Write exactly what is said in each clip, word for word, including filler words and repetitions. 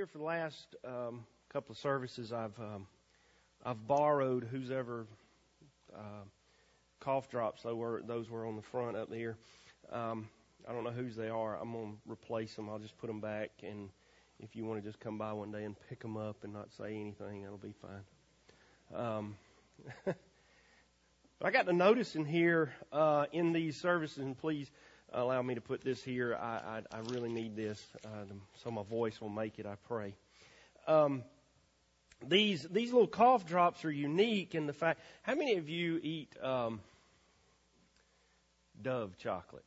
for the last um, couple of services, I've um, I've borrowed who's ever uh, cough drops. Those were those were on the front up there. Um, I don't know whose they are. I'm gonna replace them. I'll just put them back, and if you want to just come by one day and pick them up and not say anything, that'll be fine. Um, I got to notice in here uh, in these services, and please allow me to put this here. I, I, I really need this, uh, so my voice will make it, I pray. Um, these these little cough drops are unique in the fact, how many of you eat um, Dove chocolate?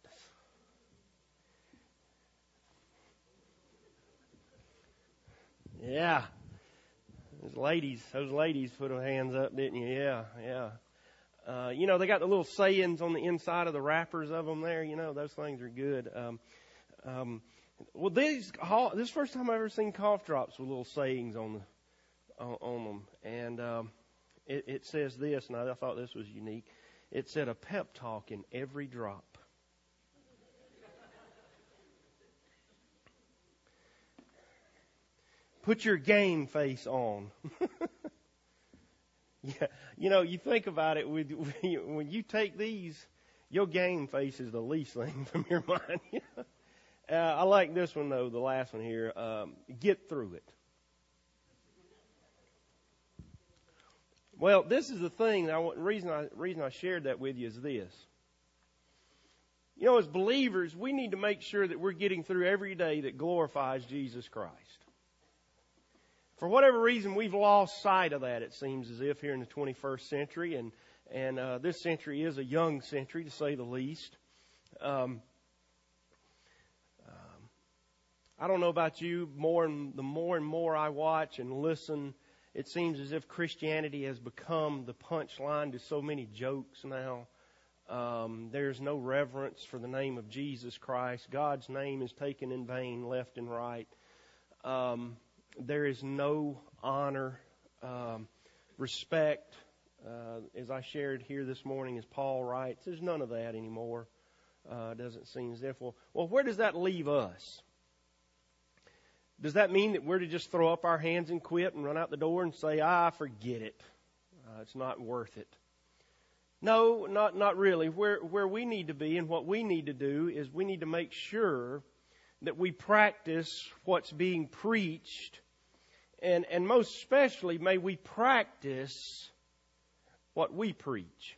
Yeah. Those ladies, those ladies put their hands up, didn't you? Yeah, yeah. Uh, you know, they got the little sayings on the inside of the wrappers of them there. You know, those things are good. Um, um, well, these, this is the first time I've ever seen cough drops with little sayings on the, on, on them. And, um, it, it says this, and I thought this was unique. It said a pep talk in every drop. Put your game face on. Yeah, you know, you think about it, with, when you take these, your game face is the least thing from your mind. uh, I like this one, though, the last one here. Um, get through it. Well, this is the thing. The reason I, reason I shared that with you is this. You know, as believers, we need to make sure that we're getting through every day that glorifies Jesus Christ. For whatever reason, we've lost sight of that, it seems as if, here in the twenty-first century. And, and uh, this century is a young century, to say the least. Um, um, I don't know about you, more and the more and more I watch and listen, it seems as if Christianity has become the punchline to so many jokes now. Um, there's no reverence for the name of Jesus Christ. God's name is taken in vain left and right. Um, There is no honor, um, respect, uh, as I shared here this morning, as Paul writes. There's none of that anymore. Uh, doesn't seem as if, well, well, where does that leave us? Does that mean that we're to just throw up our hands and quit and run out the door and say, ah, forget it. Uh, it's not worth it. No, not, not really. Where, where we need to be and what we need to do is we need to make sure that we practice what's being preached, and, and most especially may we practice what we preach.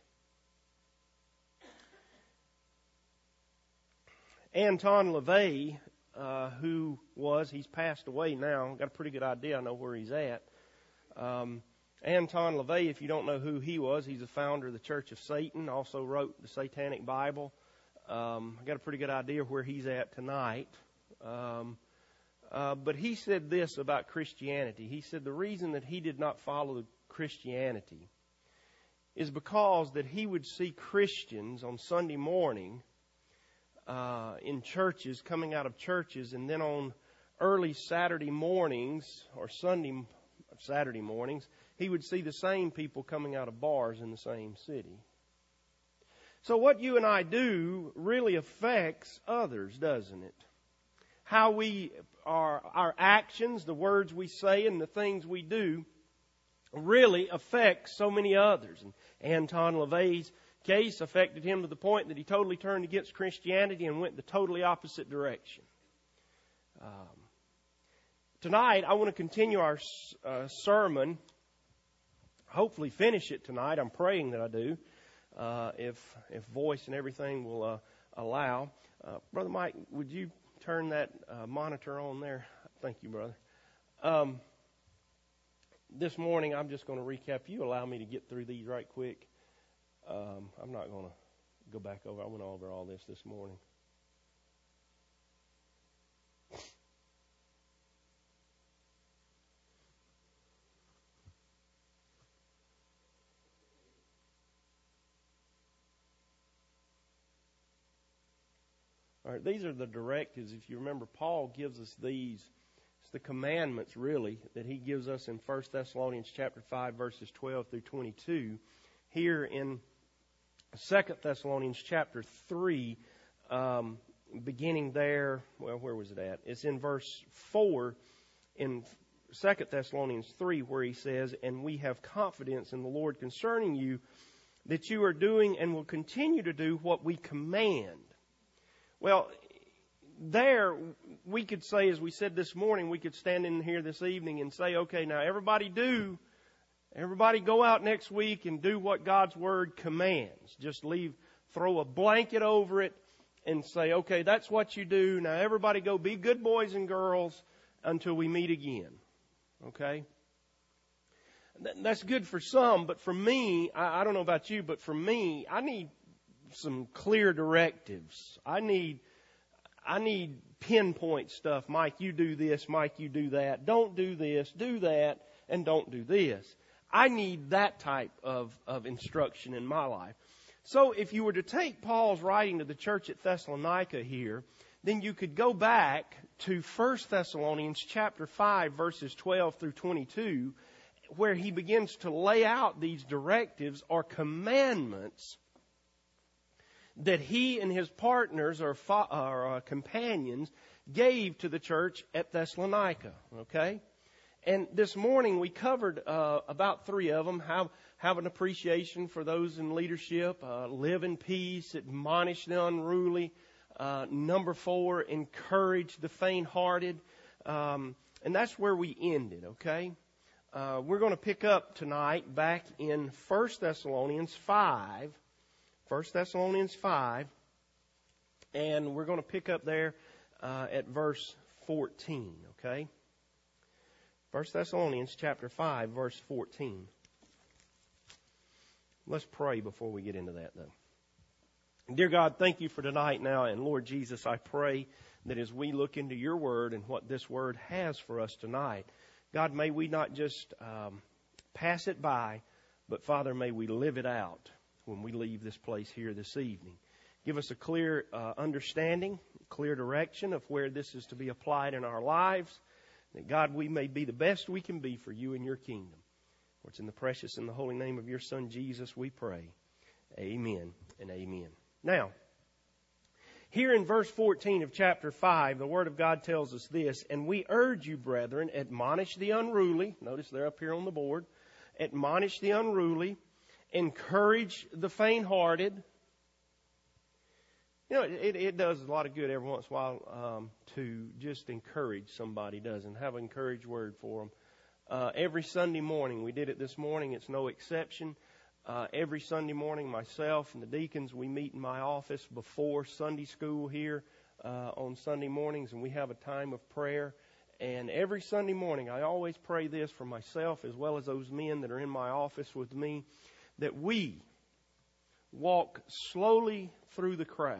Anton LaVey, uh, who was, he's passed away now, got a pretty good idea, I know where he's at. Um, Anton LaVey, if you don't know who he was, he's the founder of the Church of Satan, also wrote the Satanic Bible. Um, I got a pretty good idea where he's at tonight. Um, uh, but he said this about Christianity. He said the reason that he did not follow Christianity is because that he would see Christians on Sunday morning uh, in churches, coming out of churches, and then on early Saturday mornings or Sunday Saturday mornings, he would see the same people coming out of bars in the same city. So what you and I do really affects others, doesn't it? How we, our, our actions, the words we say, and the things we do really affect so many others. And Anton LaVey's case affected him to the point that he totally turned against Christianity and went the totally opposite direction. Um, tonight, I want to continue our uh, sermon, hopefully finish it tonight. I'm praying that I do, uh, if if voice and everything will uh, allow. Uh, Brother Mike, would you turn that uh, monitor on there? Thank you, brother. Um, this morning, I'm just going to recap. You allow me to get through these right quick. Um, I'm not going to go back over. I went over all this this morning. All right, these are the directives. If you remember, Paul gives us these. It's the commandments, really, that he gives us in First Thessalonians chapter five, verses twelve through twenty-two. Here in Second Thessalonians chapter three, um, beginning there, well, where was it at? It's in verse four. in Second Thessalonians three, where he says, and we have confidence in the Lord concerning you, that you are doing and will continue to do what we command. Well, there, we could say, as we said this morning, we could stand in here this evening and say, okay, now everybody do, everybody go out next week and do what God's Word commands. Just leave, throw a blanket over it and say, okay, that's what you do. Now everybody go be good boys and girls until we meet again. Okay? That's good for some, but for me, I, I don't know about you, but for me, I need some clear directives. I need, I need pinpoint stuff. Mike, you do this. Mike, you do that. Don't do this. Do that. And don't do this. I need that type of, of instruction in my life. So if you were to take Paul's writing to the church at Thessalonica here, then you could go back to First Thessalonians chapter five, verses twelve through twenty-two, where he begins to lay out these directives or commandments that he and his partners or, fa- or uh, companions gave to the church at Thessalonica. Okay? And this morning we covered uh, about three of them. Have, have an appreciation for those in leadership. Uh, live in peace. Admonish the unruly. Uh, number four, encourage the faint-hearted. Um, and that's where we ended, okay? Uh, we're going to pick up tonight back in First Thessalonians five. First Thessalonians five. And we're going to pick up there uh, at verse fourteen, okay? First Thessalonians chapter five, verse fourteen. Let's pray before we get into that, though. Dear God, thank you for tonight now. And Lord Jesus, I pray that as we look into your word and what this word has for us tonight, God, may we not just um, pass it by, but Father, may we live it out when we leave this place here this evening. Give us a clear uh, understanding, clear direction of where this is to be applied in our lives. That God, we may be the best we can be for you and your kingdom. For it's in the precious and the holy name of your Son Jesus we pray. Amen and amen. Now, here in verse fourteen of chapter five, the Word of God tells us this, and we urge you, brethren, admonish the unruly. Notice they're up here on the board. Admonish the unruly. Encourage the faint-hearted. You know, it, it does a lot of good every once in a while um, to just encourage somebody, doesn't have an encouraged word for them. Uh, every Sunday morning, we did it this morning, it's no exception. Uh, every Sunday morning, myself and the deacons, we meet in my office before Sunday school here uh, on Sunday mornings, and we have a time of prayer. And every Sunday morning, I always pray this for myself as well as those men that are in my office with me, that we walk slowly through the crowd.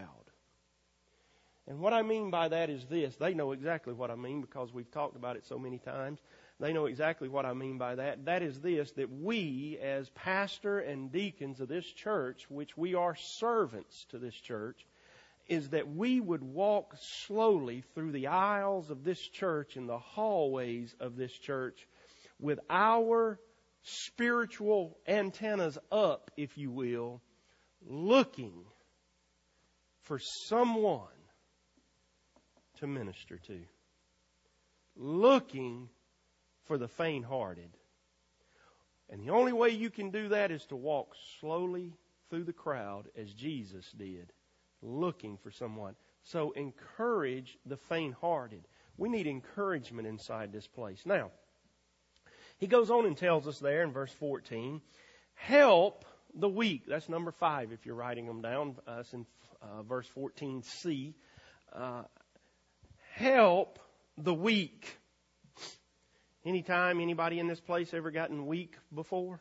And what I mean by that is this. They know exactly what I mean because we've talked about it so many times. They know exactly what I mean by that. That is this, that we as pastor and deacons of this church, which we are servants to this church, is that we would walk slowly through the aisles of this church and the hallways of this church with our spiritual antennas up, if you will, looking for someone to minister to. Looking for the faint-hearted. And the only way you can do that is to walk slowly through the crowd as Jesus did, looking for someone. So encourage the faint-hearted. We need encouragement inside this place. Now, he goes on and tells us there in verse fourteen, help the weak. That's number five if you're writing them down. Uh, it's in uh, verse fourteen C. Uh, help the weak. Anytime anybody in this place ever gotten weak before?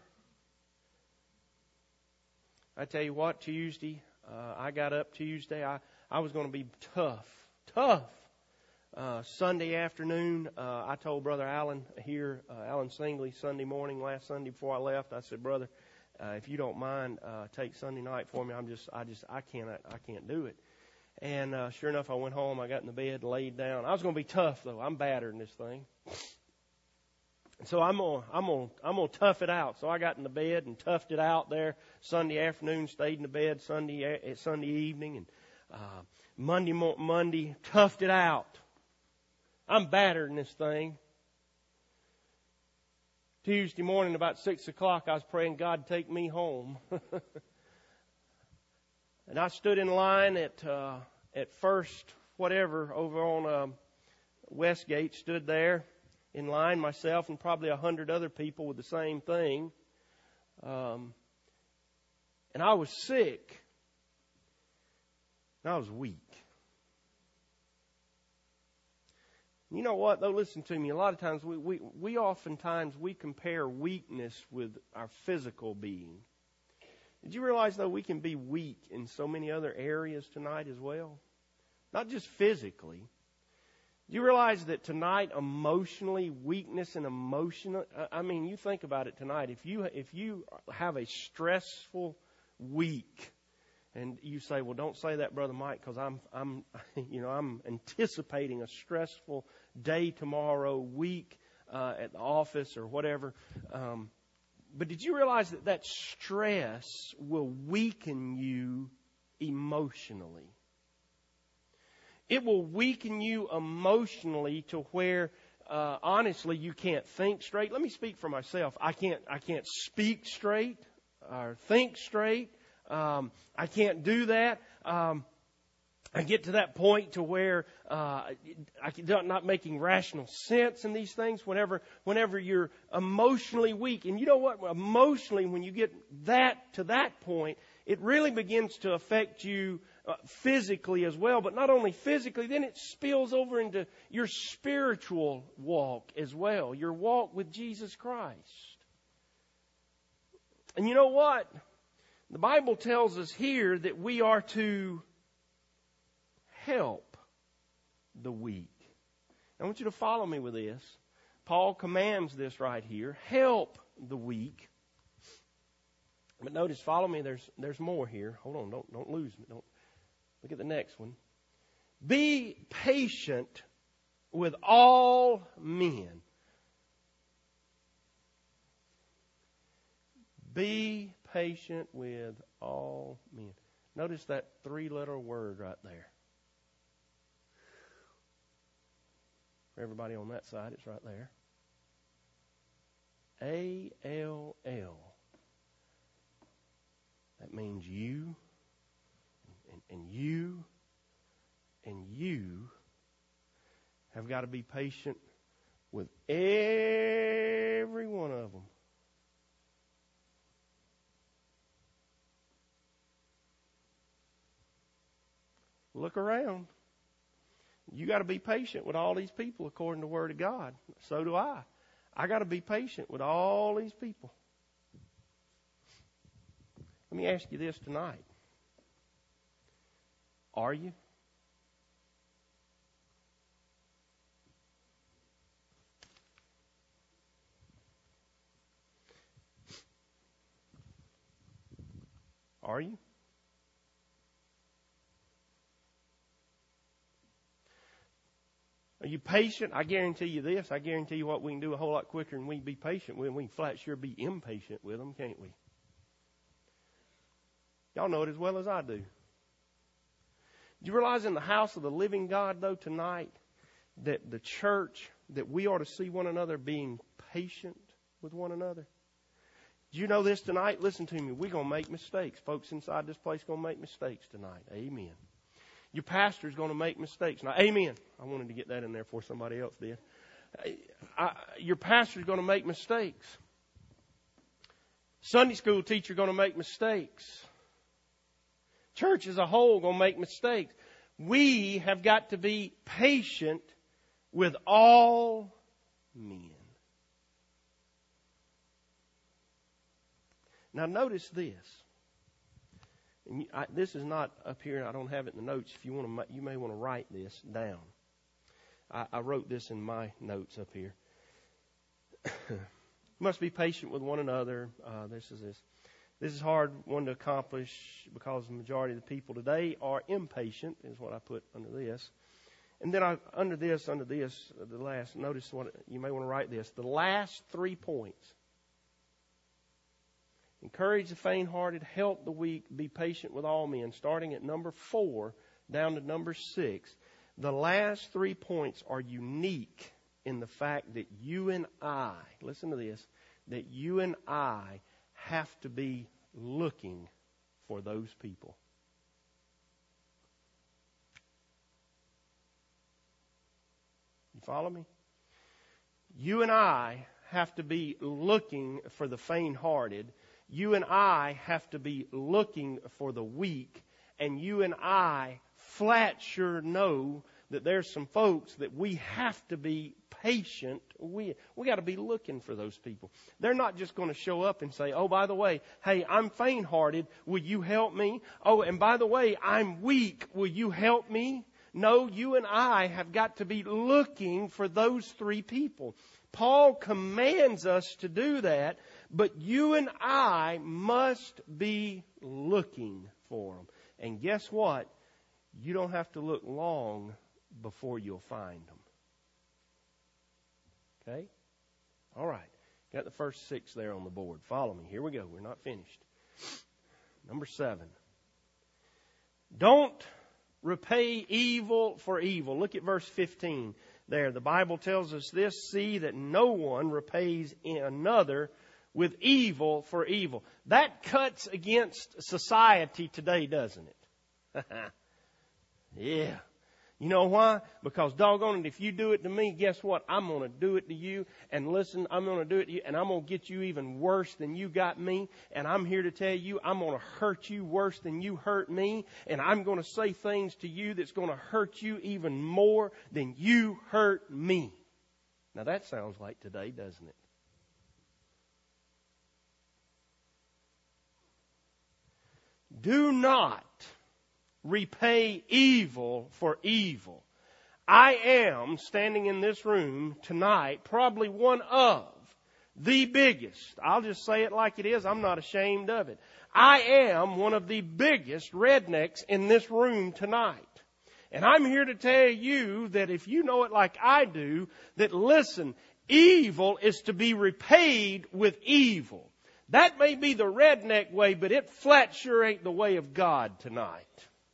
I tell you what, Tuesday, uh, I got up Tuesday. I, I was going to be tough, tough. Uh, Sunday afternoon, uh, I told Brother Allen here, uh, Allen Singley, Sunday morning, last Sunday before I left, I said, brother, uh, if you don't mind, uh, take Sunday night for me. I'm just, I just, I can't, I can't do it. And uh, sure enough, I went home. I got in the bed, laid down. I was going to be tough though. I'm battered in this thing. So I'm gonna, I'm gonna, I'm gonna tough it out. So I got in the bed and toughed it out there Sunday afternoon. Stayed in the bed Sunday, uh, Sunday evening, and uh, Monday, mo- Monday toughed it out. I'm battered in this thing. Tuesday morning about six o'clock, I was praying, God, take me home. And I stood in line at uh, at First whatever over on uh, Westgate, stood there in line myself and probably a hundred other people with the same thing. Um, and I was sick. And I was weak. You know what, though? Listen to me. A lot of times, we, we, we oftentimes, we compare weakness with our physical being. Did you realize, though, we can be weak in so many other areas tonight as well? Not just physically. Do you realize that tonight, emotionally, weakness and emotional, I mean, you think about it tonight. If you, if you have a stressful week, and you say, well, don't say that, Brother Mike, because I'm, I'm, you know, I'm anticipating a stressful day tomorrow, week uh, at the office or whatever. Um, but did you realize that that stress will weaken you emotionally? It will weaken you emotionally to where, uh, honestly, you can't think straight. Let me speak for myself. I can't, I can't speak straight or think straight. Um, I can't do that. Um, I get to that point to where uh, I'm not making rational sense in these things. Whenever, whenever you're emotionally weak, and you know what? Emotionally, when you get that to that point, it really begins to affect you uh, physically as well. But not only physically, then it spills over into your spiritual walk as well. Your walk with Jesus Christ. And you know what? The Bible tells us here that we are to help the weak. I want you to follow me with this. Paul commands this right here. Help the weak. But notice, follow me, there's there's more here. Hold on, don't don't lose me. Don't look at the next one. Be patient with all men. Be patient with all men. Notice that three-letter word right there. For everybody on that side, it's right there. A L L. That means you, and, and you, and you have got to be patient with every one of them. Look around. You got to be patient with all these people according to the Word of God. So do I. I got to be patient with all these people. Let me ask you this tonight. Are you? Are you? Are you patient? I guarantee you this. I guarantee you what we can do a whole lot quicker than we can be patient with. We can flat sure be impatient with them, can't we? Y'all know it as well as I do. Do you realize in the house of the living God, though, tonight, that the church, that we ought to see one another being patient with one another? Do you know this tonight? Listen to me. We're going to make mistakes. Folks inside this place are going to make mistakes tonight. Amen. Your pastor's going to make mistakes. Now, amen. I wanted to get that in there before somebody else did. I, your pastor's going to make mistakes. Sunday school teacher going to make mistakes. Church as a whole going to make mistakes. We have got to be patient with all men. Now, notice this. And you, I, this is not up here. I don't have it in the notes. If you want to, you may want to write this down. I, I wrote this in my notes up here. You must be patient with one another. Uh, this is this. This is hard one to accomplish because the majority of the people today are impatient. Is what I put under this. And then I, under this, under this, the last. Notice what you may want to write this. The last three points. Encourage the faint-hearted, help the weak, be patient with all men. Starting at number four down to number six. The last three points are unique in the fact that you and I, listen to this, that you and I have to be looking for those people. You follow me? You and I have to be looking for the faint-hearted. You and I have to be looking for the weak. And you and I flat sure know that there's some folks that we have to be patient with. We got to be looking for those people. They're not just going to show up and say, oh, by the way, hey, I'm faint-hearted. Will you help me? Oh, and by the way, I'm weak. Will you help me? No, you and I have got to be looking for those three people. Paul commands us to do that, but you and I must be looking for them. And guess what? You don't have to look long before you'll find them. Okay? All right. Got the first six there on the board. Follow me. Here we go. We're not finished. Number seven. Don't repay evil for evil. Look at verse fifteen there. The Bible tells us this: see that no one repays another with evil for evil. That cuts against society today, doesn't it? Yeah. You know why? Because doggone it, if you do it to me, guess what? I'm going to do it to you. And listen, I'm going to do it to you, and I'm going to get you even worse than you got me. And I'm here to tell you, I'm going to hurt you worse than you hurt me. And I'm going to say things to you that's going to hurt you even more than you hurt me. Now that sounds like today, doesn't it? Do not repay evil for evil. I am, standing in this room tonight, probably one of the biggest. I'll just say it like it is. I'm not ashamed of it. I am one of the biggest rednecks in this room tonight. And I'm here to tell you that if you know it like I do, that listen, evil is to be repaid with evil. That may be the redneck way, but it flat sure ain't the way of God tonight.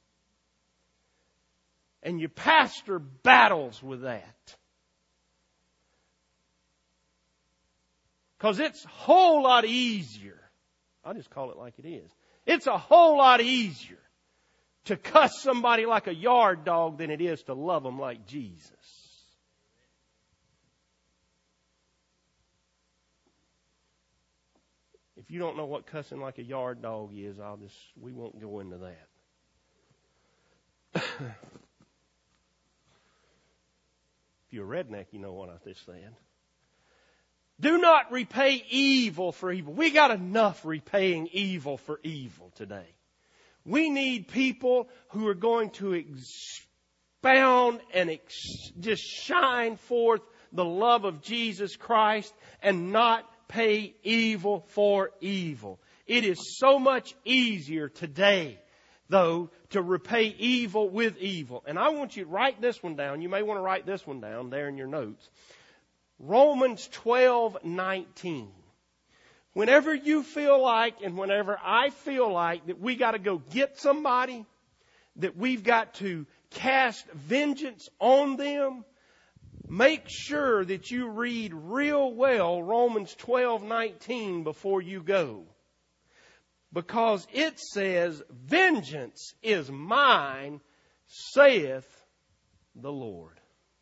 And your pastor battles with that. Because it's a whole lot easier. I'll just call it like it is. It's a whole lot easier to cuss somebody like a yard dog than it is to love them like Jesus. If you don't know what cussing like a yard dog is, I'll just, we won't go into that. If you're a redneck, you know what I just said. Do not repay evil for evil. We got enough repaying evil for evil today. We need people who are going to expound and ex- just shine forth the love of Jesus Christ and not pay evil for evil. It is so much easier today, though, to repay evil with evil. And I want you to write this one down. You may want to write this one down there in your notes. Romans twelve nineteen. Whenever you feel like, and whenever I feel like, that we got to go get somebody, that we've got to cast vengeance on them, make sure that you read real well Romans twelve nineteen before you go. Because it says, vengeance is mine, saith the Lord.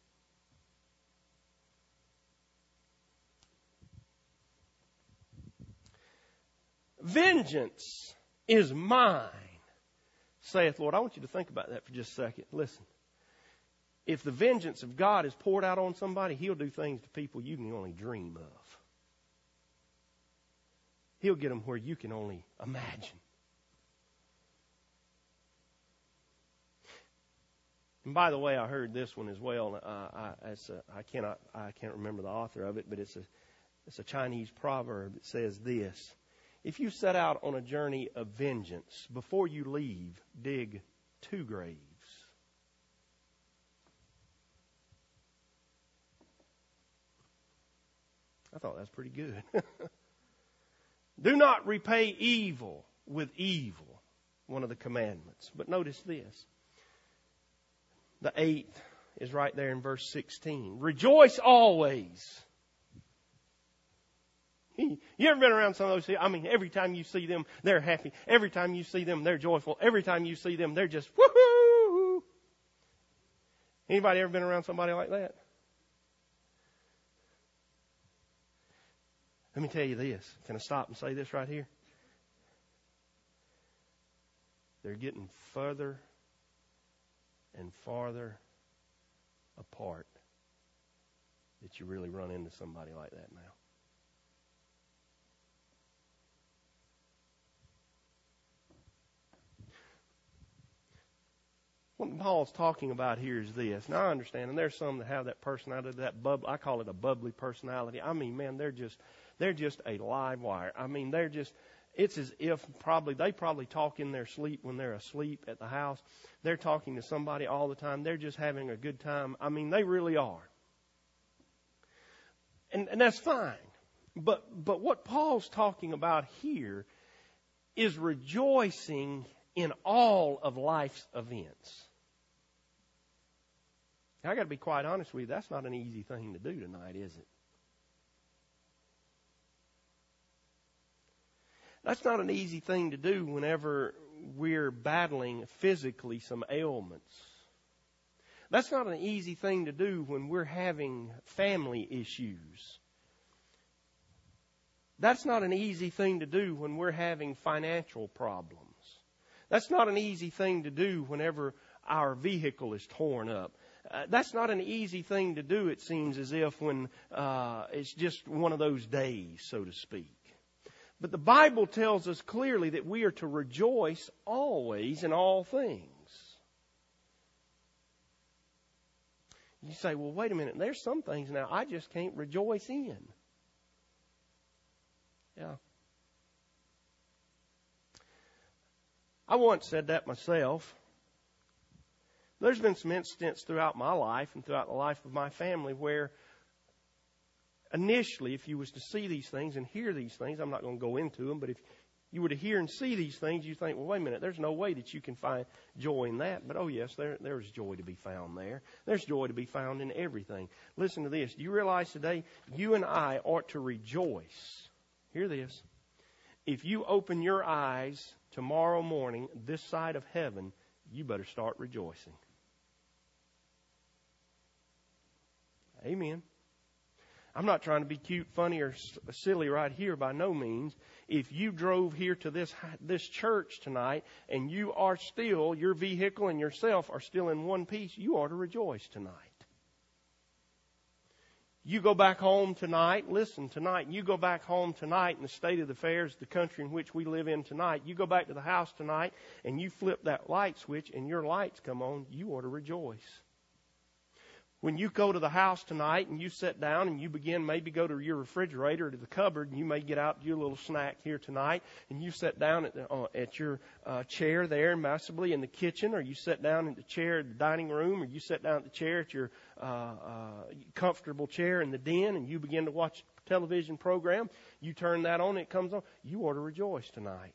Vengeance is mine, saith the Lord. I want you to think about that for just a second. Listen. If the vengeance of God is poured out on somebody, He'll do things to people you can only dream of. He'll get them where you can only imagine. And by the way, I heard this one as well. Uh, I, it's a, I cannot, I can't remember the author of it, but it's a, it's a Chinese proverb that says this: if you set out on a journey of vengeance, before you leave, dig two graves. I thought that's pretty good. Do not repay evil with evil, one of the commandments. But notice this. The eighth is right there in verse sixteen. Rejoice always. You ever been around some of those? I mean, every time you see them, they're happy. Every time you see them, they're joyful. Every time you see them, they're just woohoo. Anybody ever been around somebody like that? Let me tell you this. Can I stop and say this right here? They're getting further and farther apart that you really run into somebody like that now. What Paul's talking about here is this. Now I understand, and there's some that have that personality, that bub. I call it a bubbly personality. I mean, man, they're just they're just a live wire. I mean, they're just. It's as if probably they probably talk in their sleep when they're asleep at the house. They're talking to somebody all the time. They're just having a good time. I mean, they really are. And, and that's fine. But but what Paul's talking about here is rejoicing in all of life's events. Now, I got to be quite honest with you. That's not an easy thing to do tonight, is it? That's not an easy thing to do whenever we're battling physically some ailments. That's not an easy thing to do when we're having family issues. That's not an easy thing to do when we're having financial problems. That's not an easy thing to do whenever our vehicle is torn up. Uh, that's not an easy thing to do, it seems as if, when uh, it's just one of those days, so to speak. But the Bible tells us clearly that we are to rejoice always in all things. You say, well, wait a minute, there's some things now I just can't rejoice in. Yeah. I once said that myself. There's been some incidents throughout my life and throughout the life of my family where initially, if you was to see these things and hear these things, I'm not going to go into them, but if you were to hear and see these things, you think, well, wait a minute, there's no way that you can find joy in that. But, oh, yes, there, there's joy to be found there. There's joy to be found in everything. Listen to this. Do you realize today you and I ought to rejoice? Hear this. If you open your eyes tomorrow morning this side of heaven, you better start rejoicing. Amen. I'm not trying to be cute, funny, or silly right here by no means. If you drove here to this this church tonight and you are still, your vehicle and yourself are still in one piece, you ought to rejoice tonight. You go back home tonight, listen, tonight, you go back home tonight in the state of affairs, the country in which we live in tonight, you go back to the house tonight and you flip that light switch and your lights come on, you ought to rejoice. When you go to the house tonight and you sit down and you begin, maybe go to your refrigerator or to the cupboard, and you may get out your little snack here tonight, and you sit down at, the, uh, at your uh, chair there, possibly in the kitchen, or you sit down in the chair in the dining room, or you sit down at the chair at your uh, uh, comfortable chair in the den, and you begin to watch a television program. You turn that on, it comes on. You ought to rejoice tonight.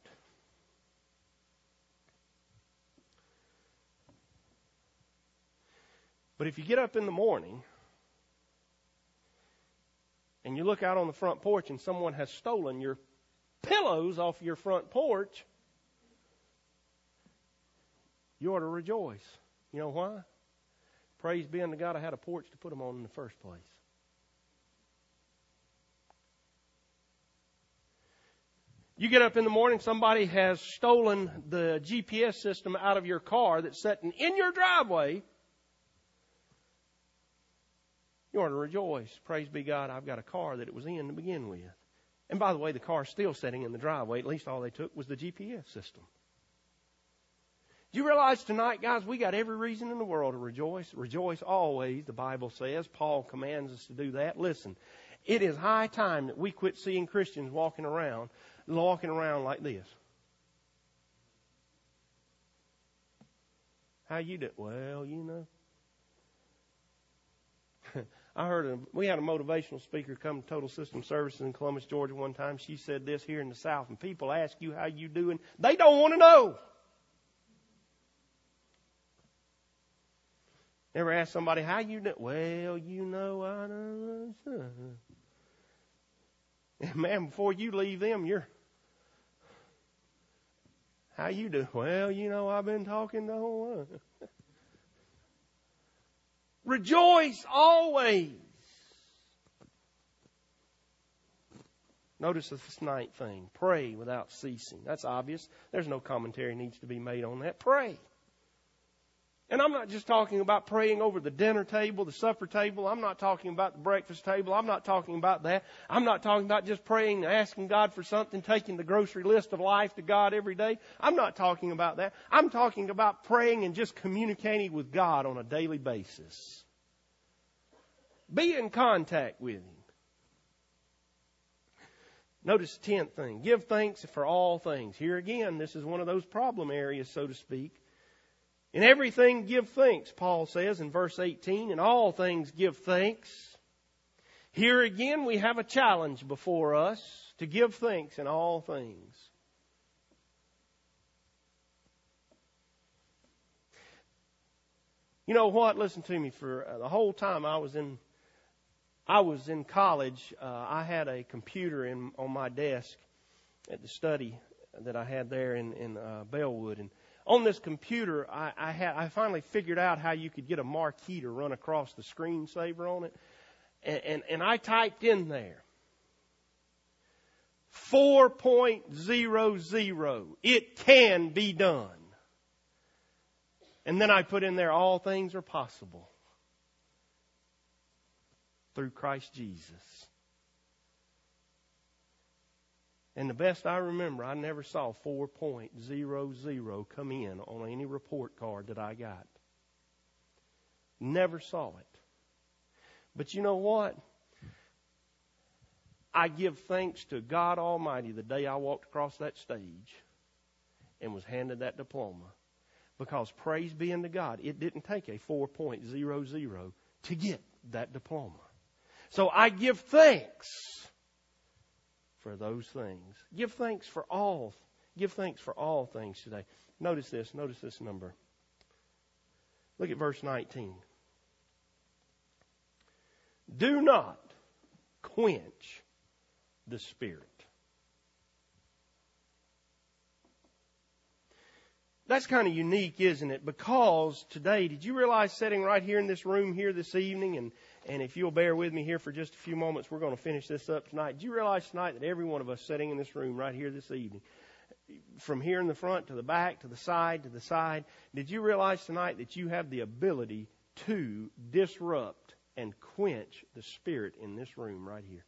But if you get up in the morning and you look out on the front porch and someone has stolen your pillows off your front porch, you ought to rejoice. You know why? Praise be unto God I had a porch to put them on in the first place. You get up in the morning, somebody has stolen the G P S system out of your car that's sitting in your driveway. You ought to rejoice. Praise be God, I've got a car that it was in to begin with. And by the way, the car's still sitting in the driveway. At least all they took was the G P S system. Do you realize tonight, guys, we got every reason in the world to rejoice. Rejoice always, the Bible says. Paul commands us to do that. Listen, it is high time that we quit seeing Christians walking around, walking around like this. How you do? Well, you know. I heard a, we had a motivational speaker come to Total System Services in Columbus, Georgia one time. She said this here in the South, and people ask you how you doing. They don't want to know. Ever ask somebody how you doing? Well, you know, I don't know. And man, before you leave them, you're, how you do? Well, you know, I've been talking the whole way. Rejoice always. Notice this ninth thing. Pray without ceasing. That's obvious. There's no commentary needs to be made on that. Pray. And I'm not just talking about praying over the dinner table, the supper table. I'm not talking about the breakfast table. I'm not talking about that. I'm not talking about just praying, asking God for something, taking the grocery list of life to God every day. I'm not talking about that. I'm talking about praying and just communicating with God on a daily basis. Be in contact with Him. Notice the tenth thing. Give thanks for all things. Here again, this is one of those problem areas, so to speak. In everything give thanks, Paul says in verse eighteen. In all things give thanks. Here again we have a challenge before us to give thanks in all things. You know what? Listen to me. For the whole time I was in I was in college, uh, I had a computer in on my desk at the study that I had there in, in uh, Bellwood. And on this computer, I, I had I finally figured out how you could get a marquee to run across the screensaver on it. And, and, and I typed in there, four point zero zero. It can be done. And then I put in there, all things are possible through Christ Jesus. And the best I remember, I never saw four point zero zero come in on any report card that I got. Never saw it. But you know what? I give thanks to God Almighty the day I walked across that stage and was handed that diploma. Because praise be unto God, it didn't take a four point zero zero to get that diploma. So I give thanks for those things. Give thanks for all. Give thanks for all things today. Notice this. Notice this number. Look at verse nineteen. Do not quench the Spirit. That's kind of unique, isn't it? Because today, did you realize sitting right here in this room here this evening, and, and if you'll bear with me here for just a few moments, we're going to finish this up tonight. Did you realize tonight that every one of us sitting in this room right here this evening, from here in the front to the back, to the side, to the side, did you realize tonight that you have the ability to disrupt and quench the Spirit in this room right here?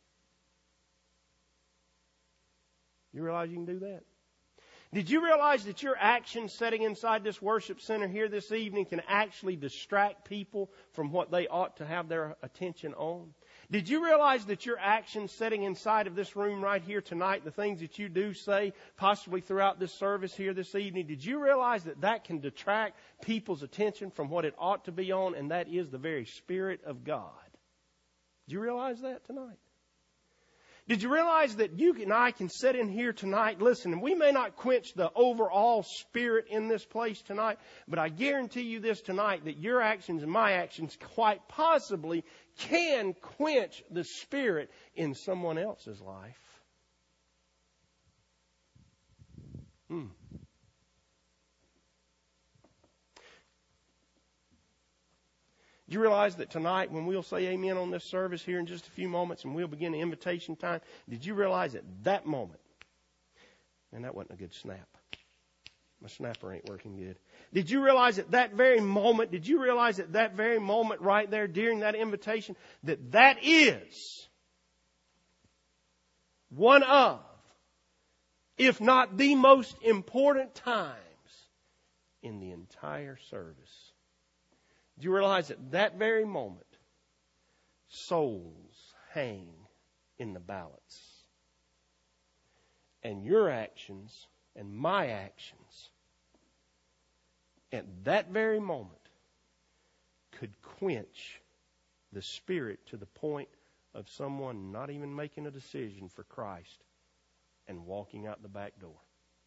You realize you can do that? Did you realize that your actions sitting inside this worship center here this evening can actually distract people from what they ought to have their attention on? Did you realize that your actions sitting inside of this room right here tonight, the things that you do say, possibly throughout this service here this evening, did you realize that that can detract people's attention from what it ought to be on, and that is the very Spirit of God? Did you realize that tonight? Did you realize that you and I can sit in here tonight, listen, and we may not quench the overall spirit in this place tonight, but I guarantee you this tonight, that your actions and my actions quite possibly can quench the Spirit in someone else's life. Hmm. Do you realize that tonight when we'll say amen on this service here in just a few moments and we'll begin the invitation time, did you realize at that moment, and that wasn't a good snap. My snapper ain't working good. Did you realize at that very moment, did you realize at that very moment right there during that invitation that that is one of, if not the most important times in the entire service? Do you realize at that very moment, souls hang in the balance? And your actions and my actions at that very moment could quench the Spirit to the point of someone not even making a decision for Christ and walking out the back door.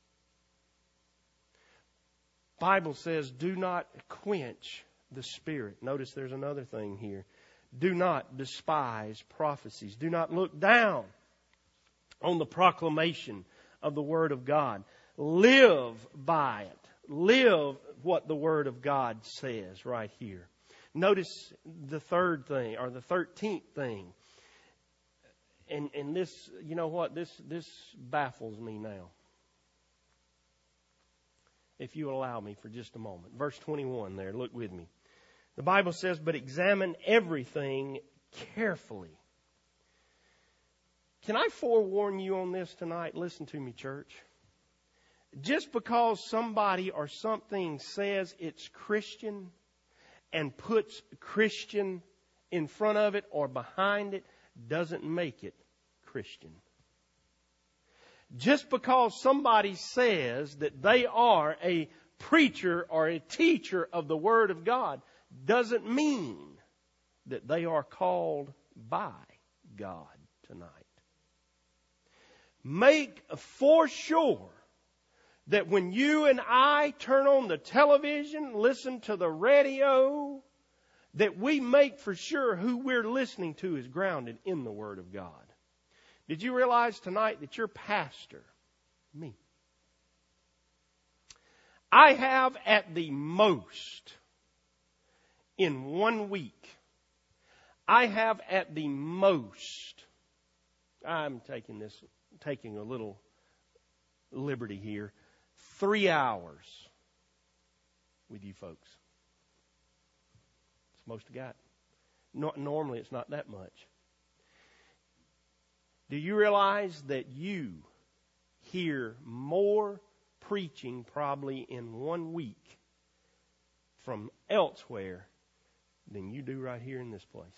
Bible says, do not quench the Spirit. Notice there's another thing here. Do not despise prophecies. Do not look down on the proclamation of the Word of God. Live by it. Live what the Word of God says right here. Notice the third thing, or the thirteenth thing. And, and this, you know what, this, this baffles me now. If you allow me for just a moment. Verse twenty-one there, look with me. The Bible says, but examine everything carefully. Can I forewarn you on this tonight? Listen to me, church. Just because somebody or something says it's Christian and puts Christian in front of it or behind it doesn't make it Christian. Just because somebody says that they are a preacher or a teacher of the Word of God doesn't mean that they are called by God tonight. Make for sure that when you and I turn on the television, listen to the radio, that we make for sure who we're listening to is grounded in the Word of God. Did you realize tonight that your pastor, me, I have at the most in one week, I have at the most, I'm taking this, taking a little liberty here, three hours with you folks. It's most I got. No, normally it's not that much. Do you realize that you hear more preaching probably in one week from elsewhere than you do right here in this place?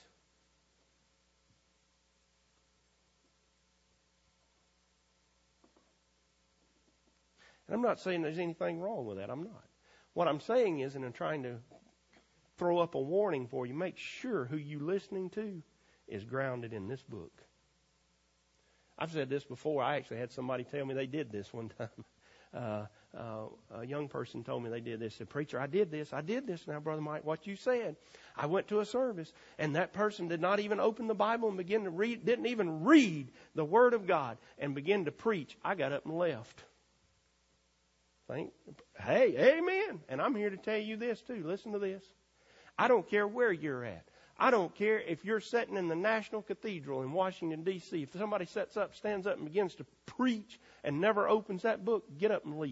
And I'm not saying there's anything wrong with that. I'm not. What I'm saying is, and I'm trying to throw up a warning for you, make sure who you're listening to is grounded in this book. I've said this before. I actually had somebody tell me they did this one time. Uh, uh, a young person told me they did this. Said, preacher, I did this. I did this. Now, Brother Mike, what you said. I went to a service, and that person did not even open the Bible and begin to read, didn't even read the Word of God and begin to preach. I got up and left. Think, hey, amen. And I'm here to tell you this too. Listen to this. I don't care where you're at. I don't care if you're sitting in the National Cathedral in Washington, D C If somebody sets up, stands up and begins to preach and never opens that book, get up and leave.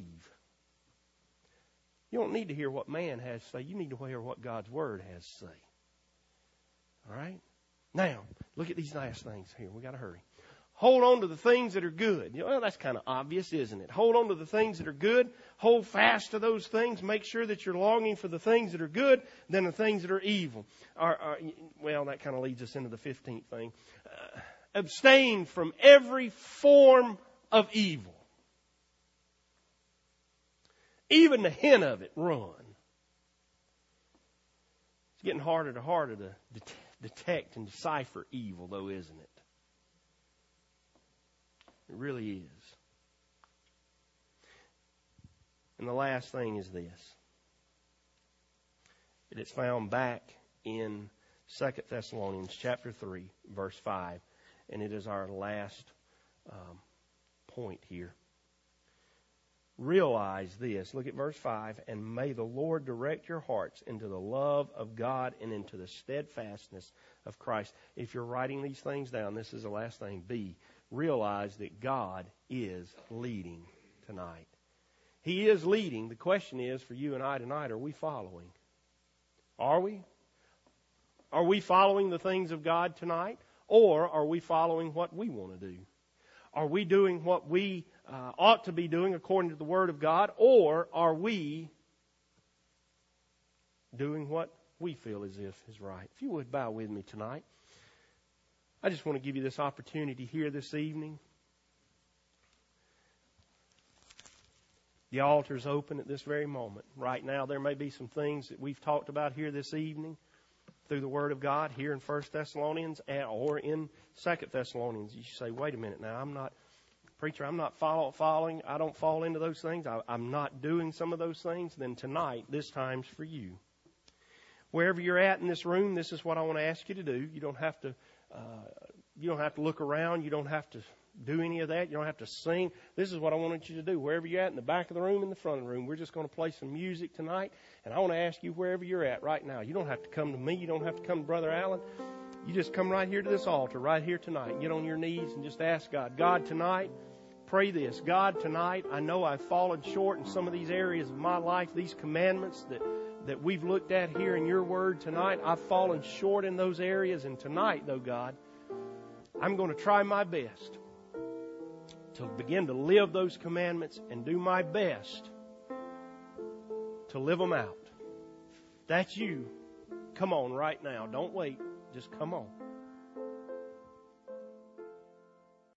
You don't need to hear what man has to say. You need to hear what God's Word has to say. All right? Now, look at these last things here. We got to hurry. Hold on to the things that are good. You know, well, that's kind of obvious, isn't it? Hold on to the things that are good. Hold fast to those things. Make sure that you're longing for the things that are good than the things that are evil. Or, or, well, that kind of leads us into the fifteenth thing. Uh, abstain from every form of evil. Even the hint of it, run. It's getting harder and harder to det- detect and decipher evil, though, isn't it? It really is. And the last thing is this. It is found back in Second Thessalonians chapter three, verse five. And it is our last um, point here. Realize this. Look at verse five. And may the Lord direct your hearts into the love of God and into the steadfastness of Christ. If you're writing these things down, this is the last thing. B. Realize that God is leading tonight. He is leading. The question is for you and I tonight, are we following? Are we? Are we following the things of God tonight? Or are we following what we want to do? Are we doing what we uh, ought to be doing according to the Word of God? Or are we doing what we feel as if is right? If you would bow with me tonight. I just want to give you this opportunity here this evening. The altar's open at this very moment. Right now, there may be some things that we've talked about here this evening through the Word of God here in First Thessalonians or in Second Thessalonians. You say, wait a minute now, I'm not, preacher, I'm not follow, following, I don't fall into those things. I, I'm not doing some of those things. Then tonight, this time's for you. Wherever you're at in this room, this is what I want to ask you to do. You don't have to Uh, you don't have to look around. You don't have to do any of that. You don't have to sing. This is what I wanted you to do. Wherever you're at, in the back of the room, in the front of the room, we're just going to play some music tonight. And I want to ask you wherever you're at right now. You don't have to come to me. You don't have to come to Brother Allen. You just come right here to this altar right here tonight. Get on your knees and just ask God. God, tonight, pray this. God, tonight, I know I've fallen short in some of these areas of my life, these commandments that, that we've looked at here in your word tonight. I've fallen short in those areas. And tonight, though, God, I'm going to try my best to begin to live those commandments and do my best to live them out. That's you. Come on right now. Don't wait. Just come on.